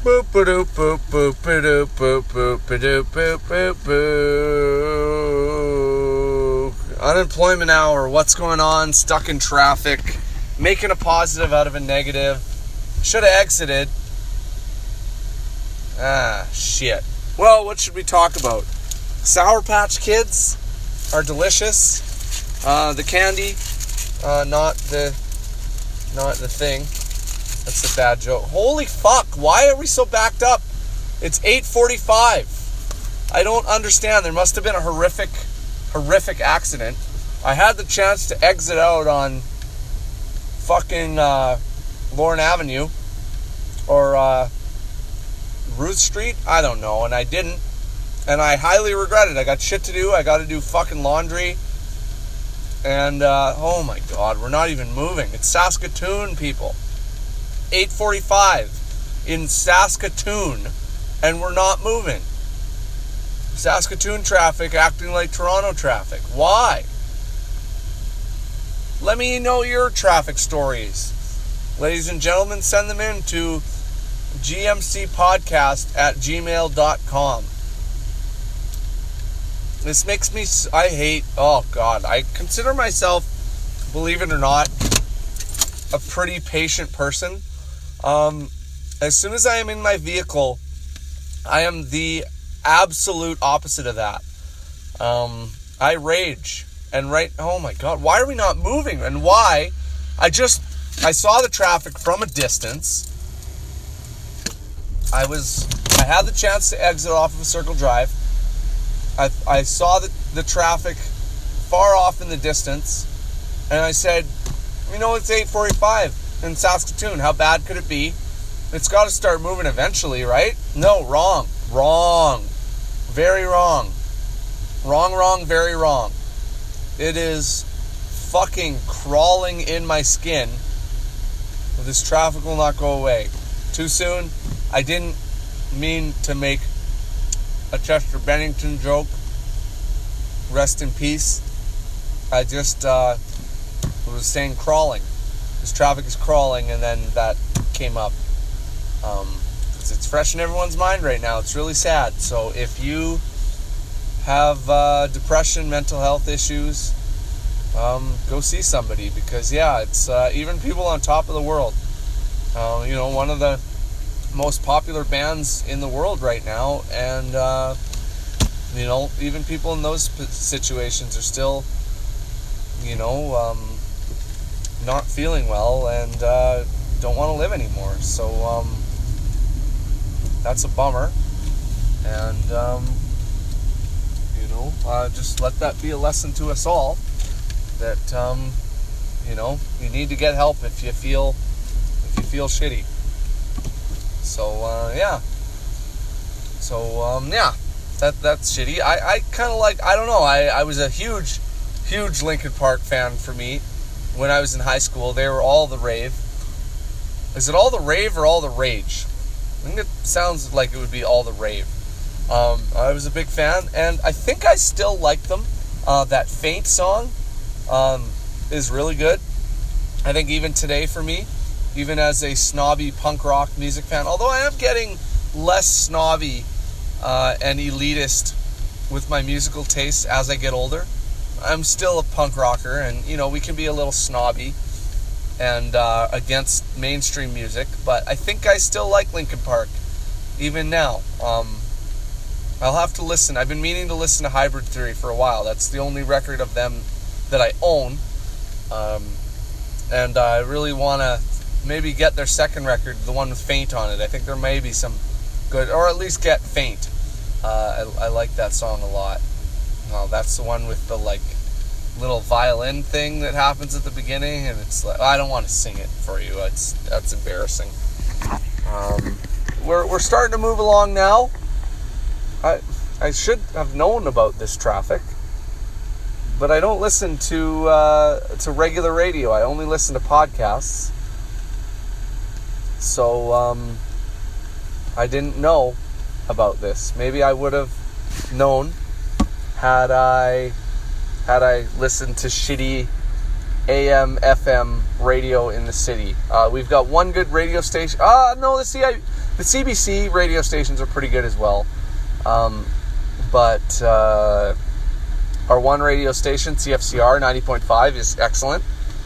Boop boop boop boop boop boop boop boop boop boop. Unemployment hour. What's going on? Stuck in traffic. Making a positive out of a negative. Should have exited. Shit. Well, what should we talk about? Sour Patch Kids are delicious. The candy, not the thing. That's a bad joke. Holy fuck, why are we so backed up? It's 8:45. I don't understand. There must have been a horrific accident. I had the chance to exit out on fucking Lorne Avenue or Ruth Street. I don't know, and I didn't. And I highly regret it. I got shit to do. I got to do fucking laundry. And, oh my God, we're not even moving. It's Saskatoon, people. 8:45 in Saskatoon, and we're not moving. Saskatoon traffic acting like Toronto traffic. Why? Let me know your traffic stories. Ladies and gentlemen, send them in to gmcpodcast@gmail.com. This makes me, I consider myself, believe it or not, a pretty patient person. As soon as I am in my vehicle, I am the absolute opposite of that. I rage. And oh my God, why are we not moving? And why? I saw the traffic from a distance. I had the chance to exit off of Circle Drive. I saw the traffic far off in the distance, and I said, it's 8:45 in Saskatoon. How bad could it be? It's got to start moving eventually, right? No, wrong. Very wrong. Wrong, very wrong. It is fucking crawling in my skin. This traffic will not go away. Too soon. I didn't mean to make a Chester Bennington joke. Rest in peace. I just was saying crawling. This traffic is crawling, and then that came up. It's fresh in everyone's mind right now. It's really sad. So if you have depression, mental health issues, go see somebody, because it's even people on top of the world. One of the most popular bands in the world right now, and even people in those situations are still not feeling well and don't want to live anymore. So that's a bummer, and just let that be a lesson to us all that you need to get help if you feel shitty. That's shitty. I kind of like, I don't know, I was a huge Linkin Park fan for me when I was in high school. They were all the rave. Is it all the rave or all the rage? I think it sounds like it would be all the rave. I was a big fan, and I think I still like them. That Faint song is really good. I think even today for me, even as a snobby punk rock music fan, although I am getting less snobby and elitist with my musical tastes as I get older, I'm still a punk rocker, and we can be a little snobby and against mainstream music, but I think I still like Linkin Park even now. I'll have to listen. I've been meaning to listen to Hybrid Theory for a while. That's the only record of them that I own, and I really want to maybe get their second record, the one with Faint on it. I think there may be some good, or at least get Faint. I like that song a lot. That's the one with the little violin thing that happens at the beginning, and it's like, I don't want to sing it for you. That's embarrassing. We're starting to move along now. I should have known about this traffic, but I don't listen to regular radio. I only listen to podcasts. So I didn't know about this. Maybe I would have known had I listened to shitty AM, FM radio in the city. We've got one good radio station. The CBC radio stations are pretty good as well. But our one radio station, CFCR 90.5, is excellent.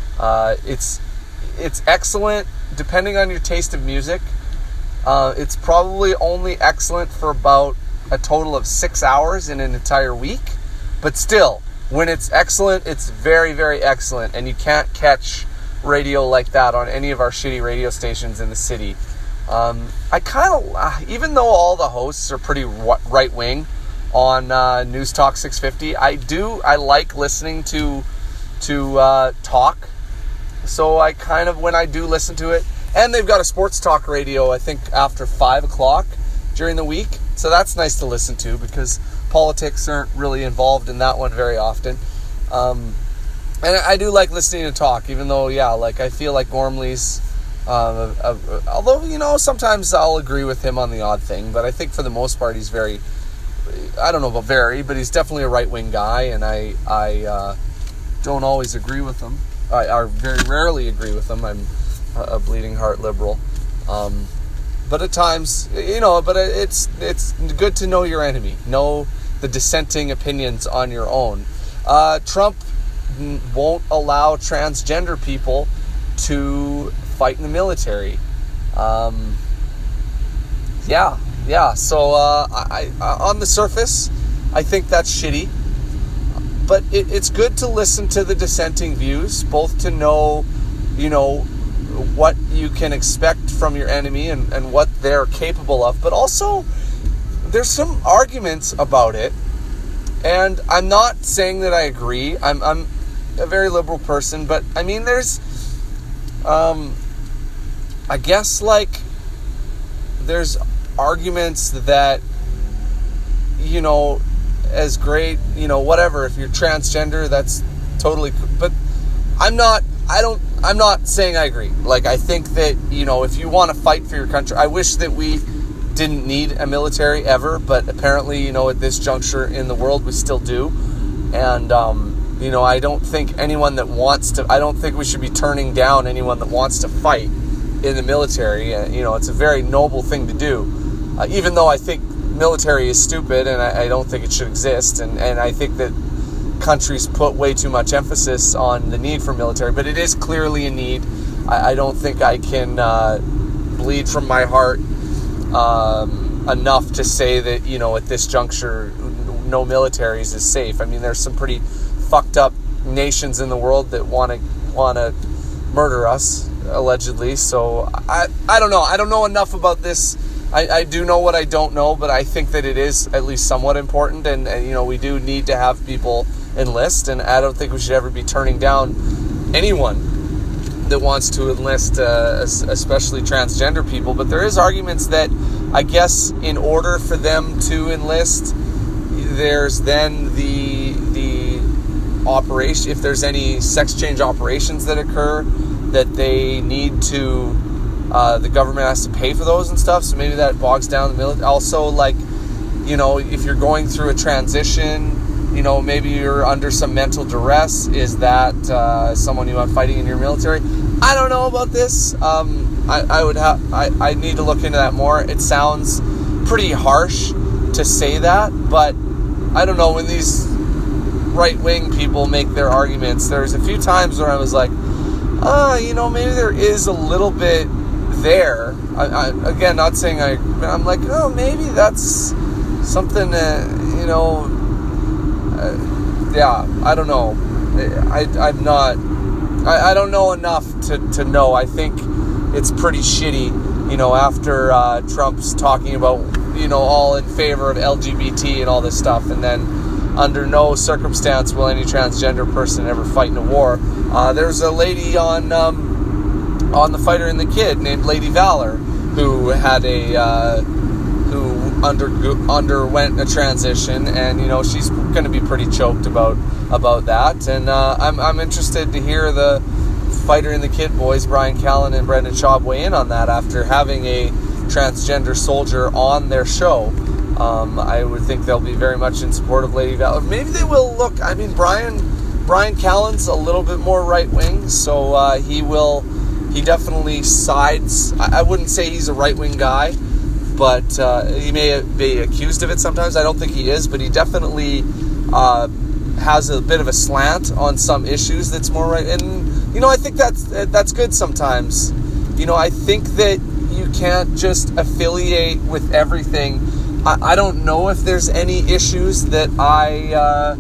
It's excellent depending on your taste of music. It's probably only excellent for about a total of 6 hours in an entire week. But still, when it's excellent, it's very, very excellent. And you can't catch radio like that on any of our shitty radio stations in the city. I kind of, even though all the hosts are pretty right-wing on News Talk 650, I like listening to talk. So I kind of, when I do listen to it, and they've got a sports talk radio, I think, after 5 o'clock during the week. So that's nice to listen to because politics aren't really involved in that one very often. And I do like listening to talk, even though, I feel like Gormley's, although, sometimes I'll agree with him on the odd thing, but I think for the most part he's very, I don't know about very, but he's definitely a right-wing guy, and I don't always agree with him. I very rarely agree with him. I'm a bleeding heart liberal. But at times, it's good to know your enemy. Know the dissenting opinions on your own. Trump won't allow transgender people to fight in the military. So I on the surface, I think that's shitty. But it's good to listen to the dissenting views, both to know, what you can expect from your enemy and what they're capable of. But also, there's some arguments about it. And I'm not saying that I agree. I'm a very liberal person. But, I mean, there's, I guess, there's arguments that, as great, whatever, if you're transgender, that's totally, but I'm not saying I agree. I think that, if you want to fight for your country, I wish that we didn't need a military ever, but apparently, at this juncture in the world, we still do. And, I don't think I don't think we should be turning down anyone that wants to fight in the military. It's a very noble thing to do, even though I think military is stupid and I don't think it should exist, and I think that countries put way too much emphasis on the need for military, but it is clearly a need. I don't think I can bleed from my heart enough to say that, at this juncture, no militaries is safe. I mean, there's some pretty fucked up nations in the world that want to murder us, allegedly. So I don't know. I don't know enough about this. I do know what I don't know, but I think that it is at least somewhat important, and we do need to have people enlist, and I don't think we should ever be turning down anyone that wants to enlist, especially transgender people. But there is arguments that, I guess, in order for them to enlist, there's then the operation, if there's any sex change operations that occur, that they need to, the government has to pay for those and stuff, so maybe that bogs down the military. Also, if you're going through a transition, maybe you're under some mental duress. Is that someone you want fighting in your military? I don't know about this. I need to look into that more. It sounds pretty harsh to say that, but I don't know, when these right-wing people make their arguments, there's a few times where I was like, maybe there is a little bit there. Again, not saying I'm like, maybe that's something that, I don't know. I'm not, I don't know enough to know. I think it's pretty shitty, after Trump's talking about, all in favor of LGBT and all this stuff, and then under no circumstance will any transgender person ever fight in a war. There's a lady on The Fighter and the Kid named Lady Valor who had who underwent a transition, and she's going to be pretty choked about that. And I'm interested to hear the Fighter and the Kid boys, Brian Callen and Brendan Schaub, weigh in on that after having a transgender soldier on their show. I would think they'll be very much in support of Lady Valor. Maybe they will look. I mean, Brian Callen's a little bit more right-wing, so he definitely sides. I wouldn't say he's a right-wing guy, but he may be accused of it sometimes. I don't think he is, but he definitely has a bit of a slant on some issues that's more right. And, I think that's good sometimes. I think that you can't just affiliate with everything. I don't know if there's any issues that I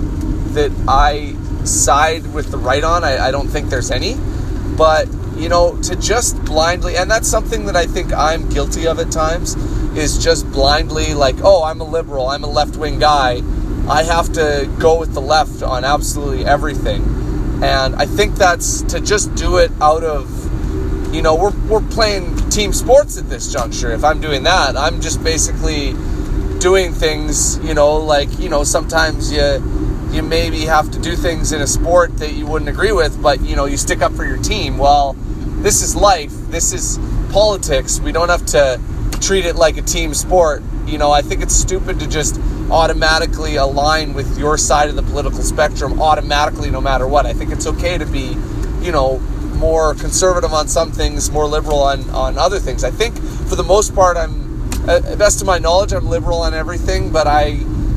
side with the right on. I don't think there's any. But, to just blindly, and that's something that I think I'm guilty of at times, is just blindly like, oh, I'm a liberal, I'm a left-wing guy, I have to go with the left on absolutely everything. And I think that's to just do it out of, we're playing team sports at this juncture. If I'm doing that, I'm just basically doing things, sometimes you maybe have to do things in a sport that you wouldn't agree with, but, you stick up for your team. Well, this is life. This is politics. We don't have to treat it like a team sport. I think it's stupid to just automatically align with your side of the political spectrum automatically no matter what. I think it's okay to be, more conservative on some things, more liberal on other things. I think for the most part, best of my knowledge, I'm liberal on everything, but I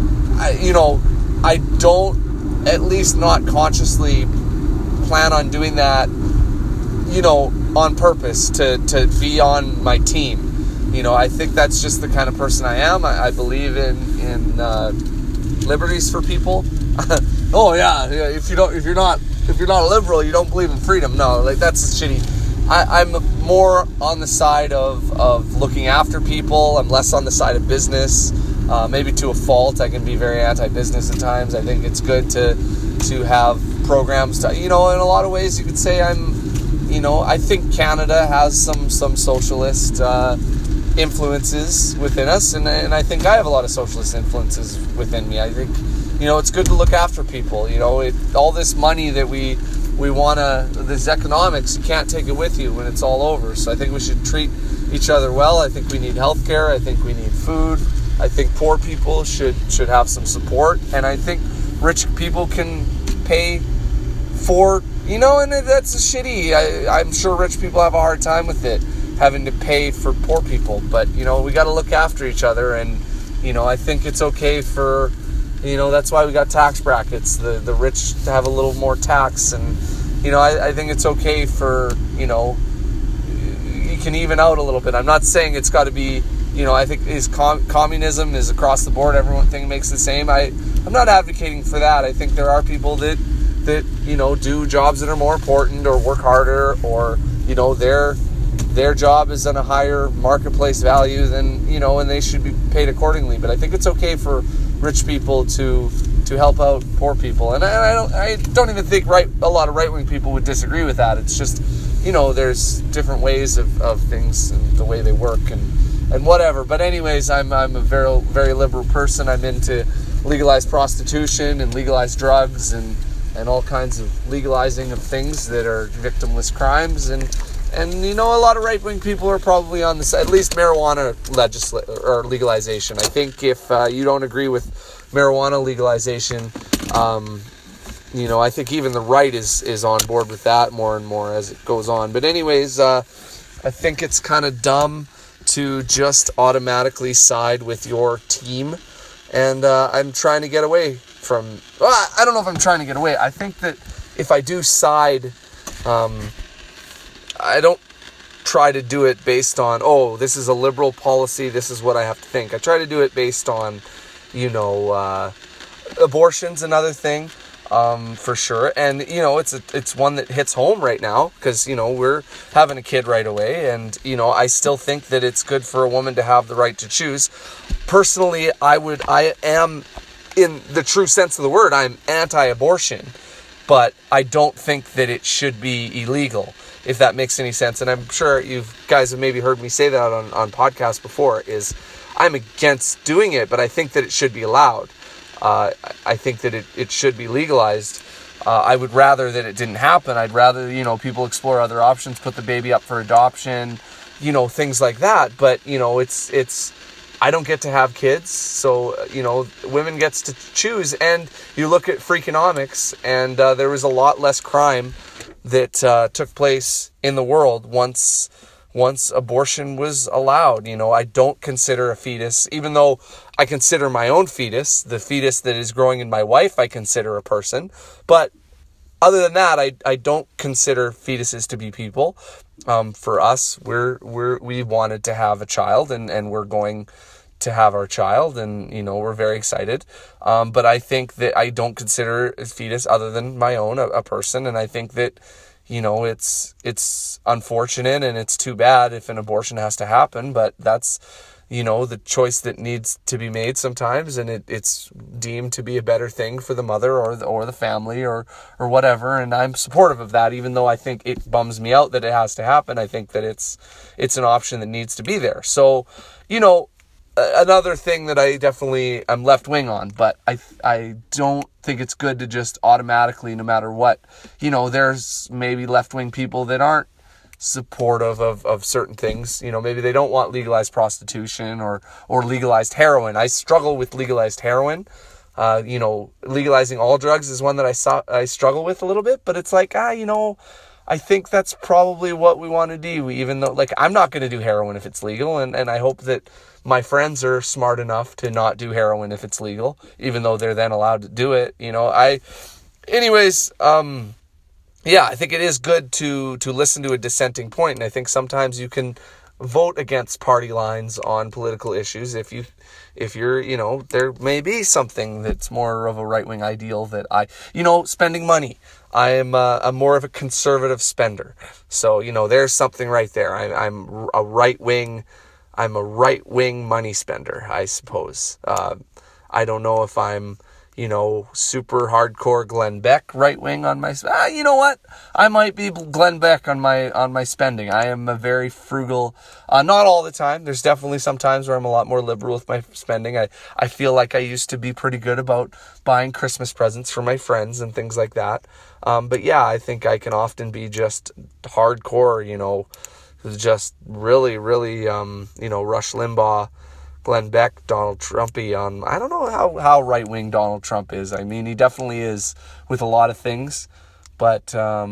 don't, at least not consciously, plan on doing that, on purpose to be on my team. I think that's just the kind of person I am. I believe in liberties for people. Oh yeah, if you're not a liberal, you don't believe in freedom. No, that's shitty. I'm more on the side of looking after people. I'm less on the side of business. Maybe to a fault. I can be very anti-business at times. I think it's good to have programs to, in a lot of ways you could say I think Canada has some socialist influences within us, and I think I have a lot of socialist influences within me. I think, it's good to look after people. All this money that we want this economics, you can't take it with you when it's all over. So I think we should treat each other well. I think we need healthcare. I think we need food. I think poor people should have some support, and I think rich people can pay for, and that's shitty. I'm sure rich people have a hard time with it, having to pay for poor people, but, we got to look after each other, and, I think it's okay for, that's why we got tax brackets, the rich to have a little more tax, and, I think it's okay for, you can even out a little bit. I'm not saying it's got to be, I think communism is across the board. Everyone makes the same. I'm not advocating for that. I think there are people that do jobs that are more important or work harder, or, their job is on a higher marketplace value than, and they should be paid accordingly. But I think it's okay for rich people to help out poor people. And I don't even think a lot of right-wing people would disagree with that. It's just, there's different ways of things and the way they work and whatever. But anyways, I'm a very, very liberal person. I'm into legalized prostitution and legalized drugs and all kinds of legalizing of things that are victimless crimes. And a lot of right-wing people are probably on the side, at least marijuana or legalization. I think if you don't agree with marijuana legalization, I think even the right is on board with that more and more as it goes on. But anyways, I think it's kind of dumb to just automatically side with your team. And I'm trying to get away from... Well, I don't know if I'm trying to get away. I think that if I do side... I don't try to do it based on, oh, this is a liberal policy, this is what I have to think. I try to do it based on, abortion's another thing, for sure. And, it's one that hits home right now because, we're having a kid right away. And, I still think that it's good for a woman to have the right to choose. Personally, I am, in the true sense of the word, I'm anti-abortion. But I don't think that it should be illegal, if that makes any sense. And I'm sure you guys have maybe heard me say that on podcasts before, is I'm against doing it, but I think that it should be allowed. I think that it should be legalized. I would rather that it didn't happen. I'd rather, people explore other options, put the baby up for adoption, things like that. But, it's I don't get to have kids, so, women gets to choose. And you look at Freakonomics, and there was a lot less crime that took place in the world once once abortion was allowed. I don't consider a fetus, even though I consider my own fetus, the fetus that is growing in my wife, I consider a person. But other than that, I don't consider fetuses to be people. For us, we wanted to have a child, and we're going to have our child, and we're very excited. But I think that I don't consider a fetus, other than my own, a person, and I think that it's unfortunate and it's too bad if an abortion has to happen, but that's the choice that needs to be made sometimes, and it's deemed to be a better thing for the mother or the family or whatever, and I'm supportive of that, even though I think it bums me out that it has to happen. I think that it's an option that needs to be there. So, another thing that I definitely am left-wing on, but I don't think it's good to just automatically, no matter what, there's maybe left-wing people that aren't supportive of certain things. Maybe they don't want legalized prostitution or legalized heroin. I struggle with legalized heroin. Legalizing all drugs is one that I struggle with a little bit, but it's like, I think that's probably what we want to do, even though, I'm not going to do heroin if it's legal, and I hope that my friends are smart enough to not do heroin if it's legal, even though they're then allowed to do it. I think it is good to listen to a dissenting point, and I think sometimes you can vote against party lines on political issues if you're, there may be something that's more of a right-wing ideal that spending money. I am a more of a conservative spender. So, there's something right there. I'm a right-wing money spender, I suppose. I don't know if I'm, super hardcore Glenn Beck right-wing on my, you know what? I might be Glenn Beck on my spending. I am a very frugal, not all the time. There's definitely some times where I'm a lot more liberal with my spending. I feel like I used to be pretty good about buying Christmas presents for my friends and things like that. But yeah, I think I can often be just hardcore, just really, really, Rush Limbaugh, Glenn Beck, Donald Trumpy on, I don't know how right-wing Donald Trump is. I mean, he definitely is with a lot of things, but, I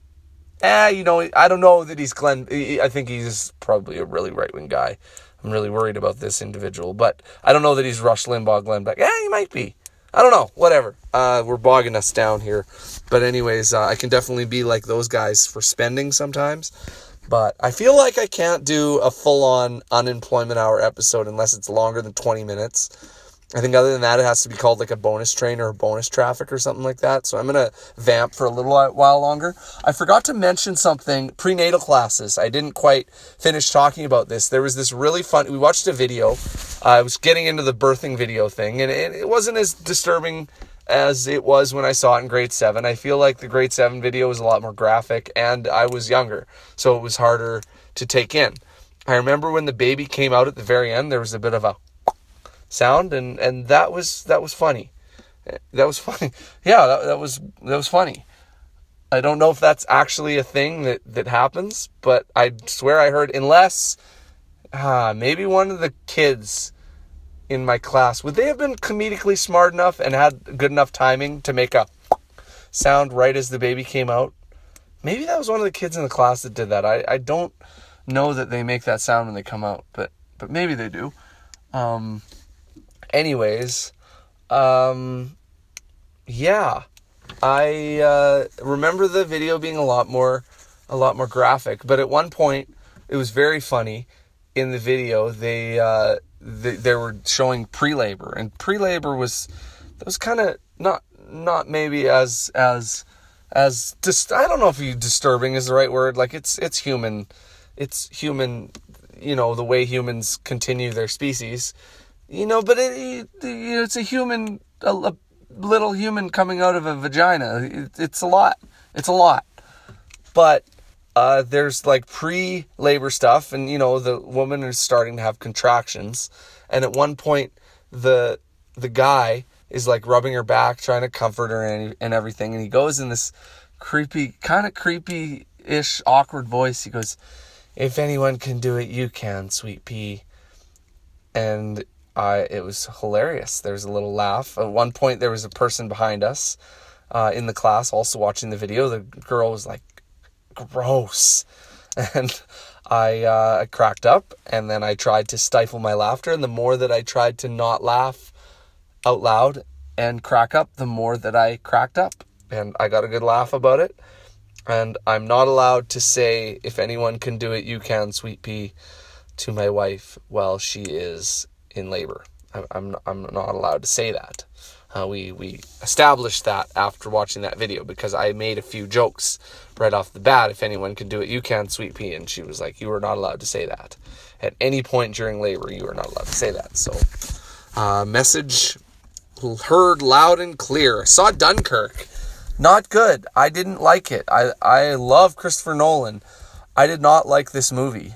don't know that he's I think he's probably a really right-wing guy. I'm really worried about this individual, but I don't know that he's Rush Limbaugh, Glenn Beck. Yeah, he might be. I don't know, whatever. We're bogging us down here. But anyways, I can definitely be like those guys for spending sometimes. But I feel like I can't do a full-on unemployment hour episode unless it's longer than 20 minutes. I think other than that, it has to be called like a bonus train or a bonus traffic or something like that. So I'm going to vamp for a little while longer. I forgot to mention something, prenatal classes. I didn't quite finish talking about this. There was this really fun, we watched a video. I was getting into the birthing video thing, and it wasn't as disturbing as it was when I saw it in grade 7. I feel like the grade 7 video was a lot more graphic, and I was younger, so it was harder to take in. I remember when the baby came out at the very end, there was a bit of a sound, and that was funny. That was funny. Yeah, that was funny. I don't know if that's actually a thing that happens, but I swear I heard, unless maybe one of the kids in my class, would they have been comedically smart enough and had good enough timing to make a sound right as the baby came out? Maybe that was one of the kids in the class that did that. I don't know that they make that sound when they come out, but maybe they do. Anyways, yeah, I remember the video being a lot more graphic, but at one point it was very funny. In the video, they were showing pre-labor, and pre-labor was kind of not maybe as I don't know if disturbing is the right word. Like it's human, the way humans continue their species, but it's a human, a little human coming out of a vagina. It's a lot, but there's like pre-labor stuff, and the woman is starting to have contractions, and at one point the guy is like rubbing her back, trying to comfort her and everything, and he goes in this creepy-ish awkward voice. He goes, "If anyone can do it, you can, sweet pea." And it was hilarious. There's a little laugh. At one point there was a person behind us in the class also watching the video. The girl was like, "Gross." And I cracked up, and then I tried to stifle my laughter. And the more that I tried to not laugh out loud and crack up, the more that I cracked up. And I got a good laugh about it. And I'm not allowed to say, if anyone can do it, you can, sweet pea, to my wife while she is in labor. I'm not allowed to say that. We established that after watching that video, because I made a few jokes right off the bat. If anyone can do it, you can, sweet pea. And she was like, you are not allowed to say that. At any point during labor, you are not allowed to say that. So, message heard loud and clear. Saw Dunkirk. Not good. I didn't like it. I love Christopher Nolan. I did not like this movie.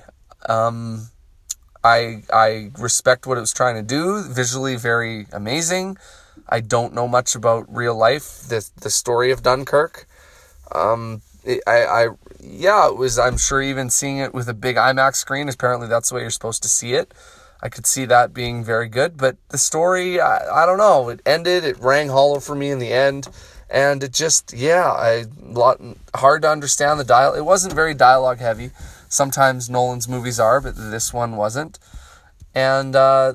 I respect what it was trying to do. Visually very amazing. I don't know much about real life, the story of Dunkirk. It was, I'm sure even seeing it with a big IMAX screen, apparently that's the way you're supposed to see it. I could see that being very good, but the story, I don't know. It rang hollow for me in the end, and it just, hard to understand the dialogue. It wasn't very dialogue heavy. Sometimes Nolan's movies are, but this one wasn't. And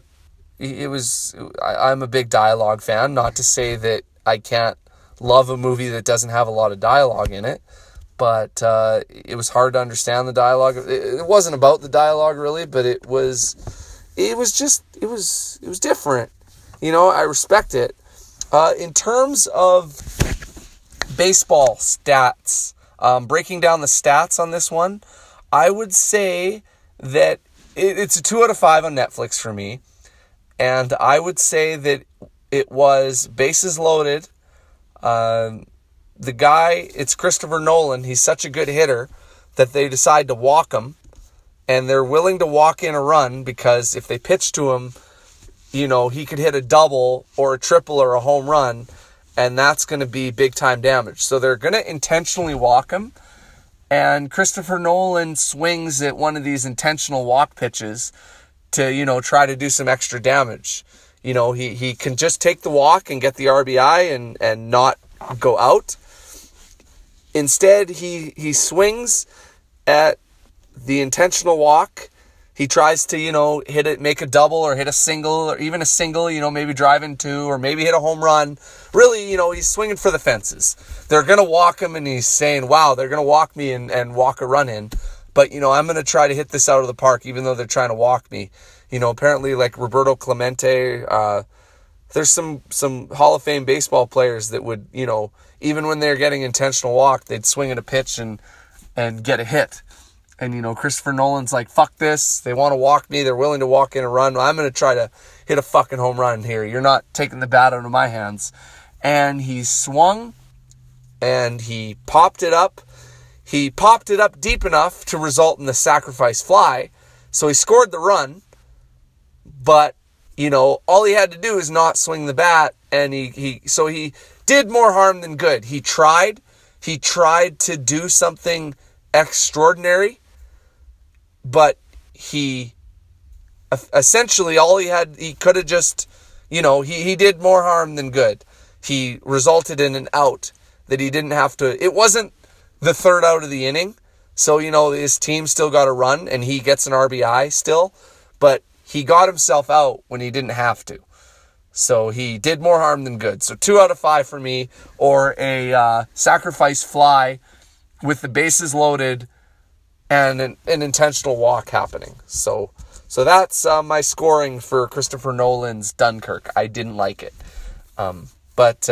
I'm a big dialogue fan. Not to say that I can't love a movie that doesn't have a lot of dialogue in it, but it was hard to understand the dialogue. It wasn't about the dialogue really, but it was different. You know, I respect it. In terms of baseball stats, breaking down the stats on this one, I would say that it's a 2 out of 5 on Netflix for me. And I would say that it was bases loaded. The guy, it's Christopher Nolan. He's such a good hitter that they decide to walk him. And they're willing to walk in a run because if they pitch to him, you know, he could hit a double or a triple or a home run. And that's going to be big time damage. So they're going to intentionally walk him. And Christopher Nolan swings at one of these intentional walk pitches to, you know, try to do some extra damage. You know, he can just take the walk and get the RBI and not go out. Instead, he swings at the intentional walk. He tries to, you know, hit it, make a double or hit a single or even a single, you know, maybe drive in 2 or maybe hit a home run. Really, you know, he's swinging for the fences. They're going to walk him and he's saying, wow, they're going to walk me and walk a run in. But, you know, I'm going to try to hit this out of the park even though they're trying to walk me. You know, apparently like Roberto Clemente, there's some Hall of Fame baseball players that would, you know, even when they're getting intentional walk, they'd swing at a pitch and get a hit. And, you know, Christopher Nolan's like, fuck this. They want to walk me. They're willing to walk in a run. I'm going to try to hit a fucking home run here. You're not taking the bat out of my hands. And he swung and he popped it up. He popped it up deep enough to result in the sacrifice fly. So he scored the run. But, you know, all he had to do is not swing the bat. And he did more harm than good. He tried to do something extraordinary. But he essentially he could have just, you know, he did more harm than good. He resulted in an out that he didn't have to. It wasn't the third out of the inning. So, you know, his team still got a run and he gets an RBI still. But he got himself out when he didn't have to. So he did more harm than good. So 2 out of 5 for me, or a sacrifice fly with the bases loaded and an intentional walk happening. So that's my scoring for Christopher Nolan's Dunkirk. I didn't like it. But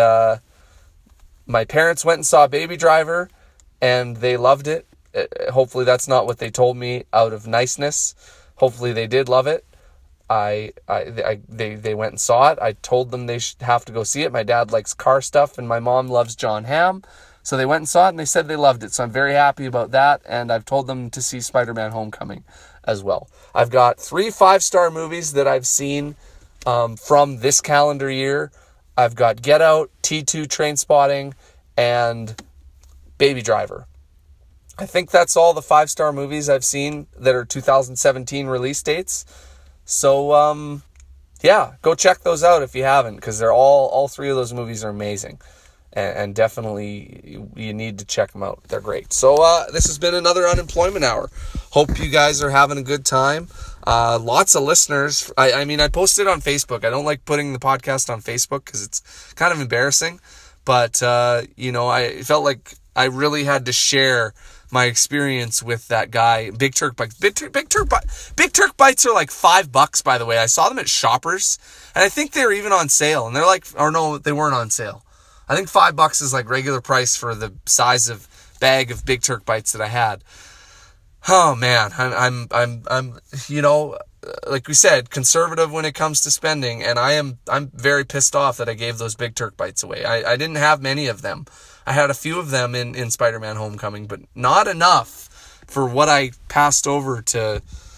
my parents went and saw Baby Driver, and they loved it. Hopefully that's not what they told me out of niceness. Hopefully they did love it. They went and saw it. I told them they should have to go see it. My dad likes car stuff, and my mom loves John Hamm. So they went and saw it, and they said they loved it. So I'm very happy about that, and I've told them to see Spider-Man Homecoming as well. I've got 3 5-star movies that I've seen from this calendar year. I've got Get Out, T2 Trainspotting, and Baby Driver. I think that's all the 5-star movies I've seen that are 2017 release dates. So, go check those out if you haven't, because they're all 3 of those movies are amazing. and definitely you need to check them out. They're great. So this has been another Unemployment Hour. Hope you guys are having a good time. Lots of listeners. I mean, I posted on Facebook. I don't like putting the podcast on Facebook because it's kind of embarrassing. But, I felt like I really had to share my experience with that guy, Big Turk Bites. Big Turk Bites are like $5, by the way. I saw them at Shoppers, and I think they were even on sale. And they're like, or no, they weren't on sale. I think $5 is like regular price for the size of bag of Big Turk Bites that I had. Oh man, I'm like we said, conservative when it comes to spending, and I'm very pissed off that I gave those Big Turk Bites away. I didn't have many of them. I had a few of them in Spider-Man Homecoming, but not enough for what I passed over to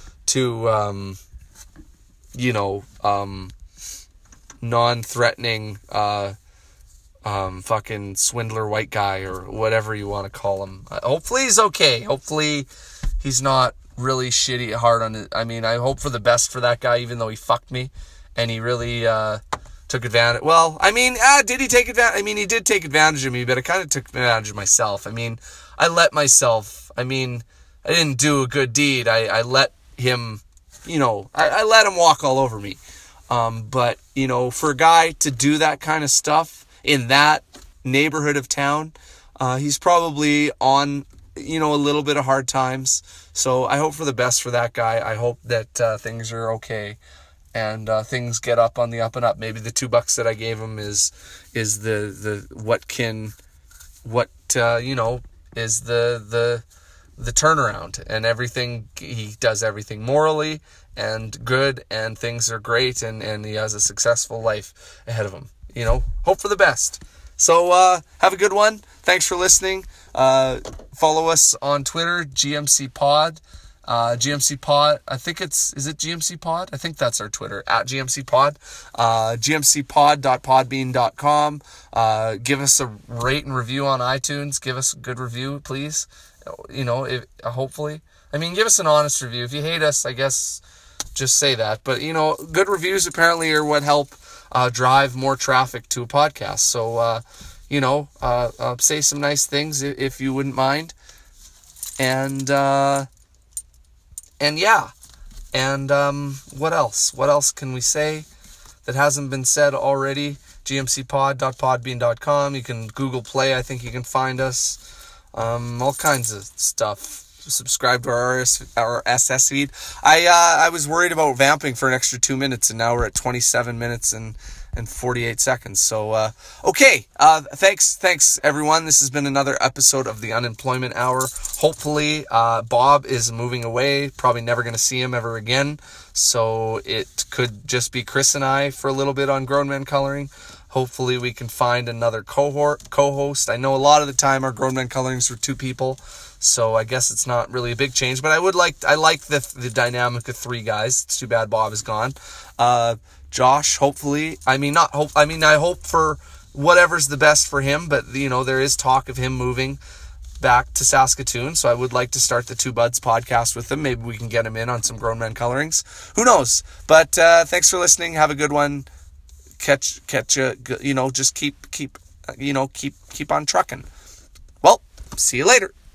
non-threatening fucking swindler white guy or whatever you want to call him. Hopefully he's okay. Hopefully he's not really shitty hard on it. I mean, I hope for the best for that guy, even though he fucked me and he really took advantage. Well, I mean, did he take advantage? I mean, he did take advantage of me, but I kind of took advantage of myself. I mean, I let myself, I didn't do a good deed. I let him, I let him walk all over me. But, for a guy to do that kind of stuff in that neighborhood of town, he's probably on, a little bit of hard times. So I hope for the best for that guy. I hope that things are okay and things get up on the up and up. Maybe the $2 that I gave him is the turnaround, and everything, he does everything morally and good, and things are great, and he has a successful life ahead of him. Hope for the best. So have a good one. Thanks for listening. Follow us on Twitter, GMC Pod. GMC Pod, I think is it GMC Pod? I think that's our Twitter, at GMC Pod. GMCpod.podbean.com. Give us a rate and review on iTunes. Give us a good review, please. Hopefully. Give us an honest review. If you hate us, I guess just say that. But, good reviews apparently are what help drive more traffic to a podcast. So, say some nice things if you wouldn't mind. And yeah. And what else? What else can we say that hasn't been said already? GMCpod.podbean.com. You can Google Play. I think you can find us. All kinds of stuff. Subscribe to our SS feed. I was worried about vamping for an extra 2 minutes, and now we're at 27 minutes and 48 seconds. So, okay. Thanks everyone. This has been another episode of the Unemployment Hour. Hopefully, Bob is moving away. Probably never going to see him ever again. So it could just be Chris and I for a little bit on Grown Men Coloring. Hopefully we can find another co-host. I know a lot of the time our Grown Men Colorings were 2 people. So I guess it's not really a big change, but I like the dynamic of 3 guys. It's too bad Bob is gone. Josh, hopefully, I hope for whatever's the best for him, but there is talk of him moving back to Saskatoon. So I would like to start the Two Buds podcast with him. Maybe we can get him in on some Grown Men Colorings. Who knows? But, thanks for listening. Have a good one. Catch just keep on trucking. Well, see you later.